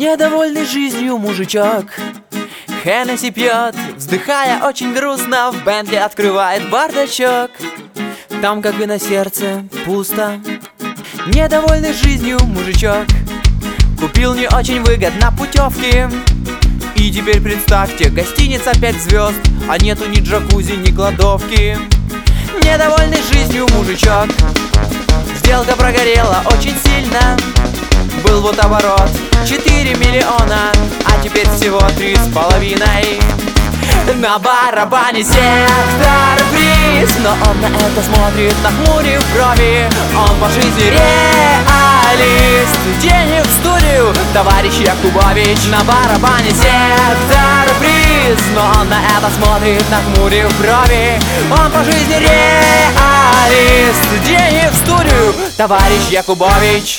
Недовольный жизнью мужичок Хеннесси пьет, вздыхая очень грустно. В Бентли открывает бардачок. Там, как и на сердце, пусто. Недовольный жизнью мужичок купил не очень выгодно путевки. И теперь представьте, гостиница 5 звезд, а нету ни джакузи, ни кладовки. Недовольный жизнью мужичок, сделка прогорела очень сильно. Был вот оборот 4 миллиона, а теперь всего 3,5. На барабане сектор приз, но он на это смотрит, нахмурив брови. Он по жизни реалист. Денег в студию, товарищ Якубович. На барабане сектор приз, но он на это смотрит, нахмурив брови. Он по жизни реалист. Денег в студию, товарищ Якубович.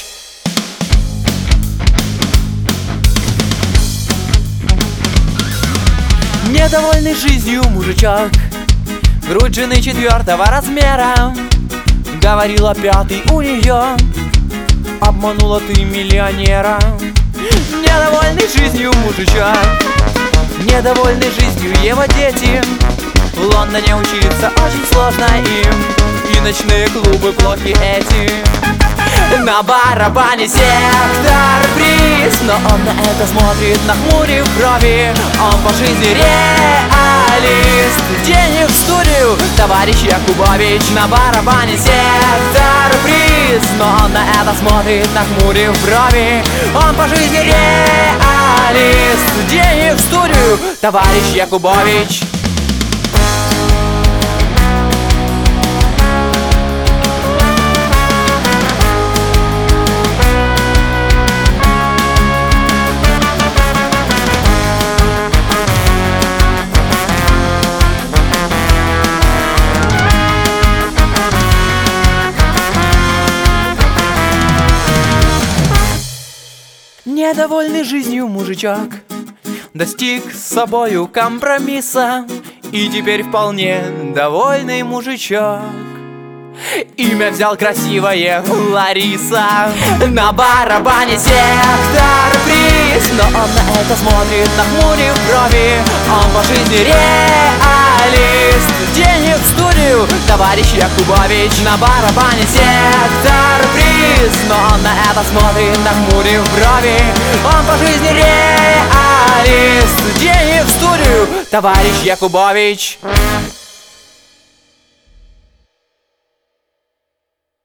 Недовольный жизнью мужичок, грудь жены 4-го размера. Говорила 5-й у нее, обманула ты миллионера. Недовольный жизнью мужичок, недовольный жизнью его дети. В Лондоне учиться очень сложно им, и ночные клубы плохи эти. На барабане сектор приз, но он на это смотрит, нахмурив брови. Он по жизни реалист. Денег в студию, товарищ Якубович. На барабане сектор приз, но он на это смотрит, нахмурив брови. Он по жизни реалист. Денег в студию, товарищ Якубович. Недовольный жизнью мужичок достиг с собою компромисса, и теперь вполне довольный мужичок имя взял красивое Лариса. На барабане сектор приз, но он на это смотрит, нахмурив брови. Он по жизни реалист. Денег в студию, товарищ Якубович. На барабане сектор приз, но он на это смотрит, нахмурив брови. Он по жизни реалист. Денег в студию, товарищ Якубович.